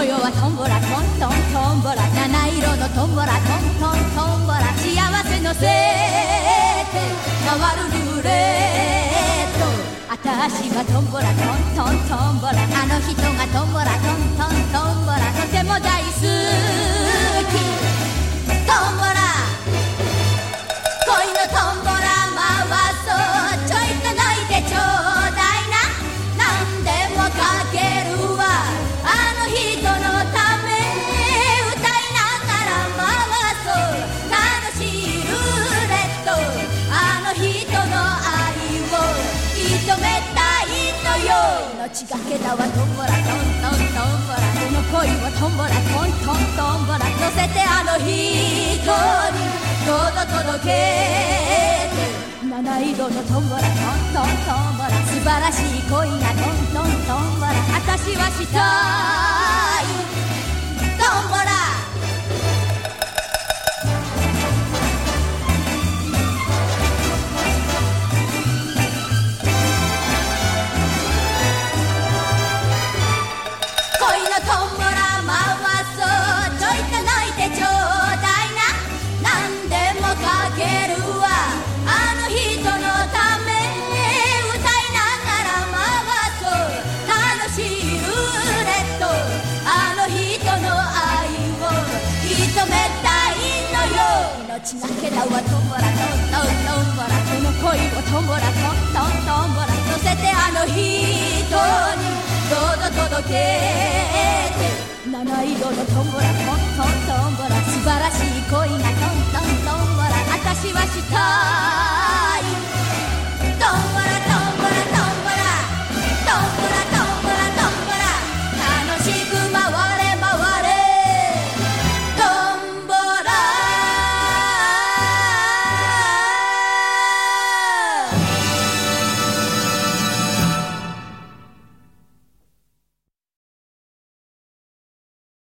世はトンボラトントントンボラ、七色のトンボラトントントンボラ、幸せのせて回るルーレット。あたしはトンボラトントントンボラ、あの人がトンボラトントントンボラ、とても大好きトンボラ。恋のトンボラ回そう、ちょいと泣いてちょうだいな、なんでもかけるわあの人のため、歌いながら回そう、楽しいルーレット。あの人の愛を射止めたいのよ。命がけだわトンボラトントントンボラ、この恋をトンボラトントントンボラ、乗せてあの人にどうぞ届けて。七色のトンボラトントントンボラ、素晴らしい恋がトントントンボラ、あたしはしたいトンボラ。恋のトンボラ回そう、ちょいと泣いてちょうだいな、なんでもかけるわあの人のため、歌いながら回そう、楽しいルーレット。あの人の愛を射止めたいのよ。命がけだわトンボラトントントンボラ、この恋をトンボラトントントンボラ、乗せてあの人にどうぞ届けて。七色のトンボラトントントンボラ、素晴らしい恋がトントントンボラ、あたしはしたい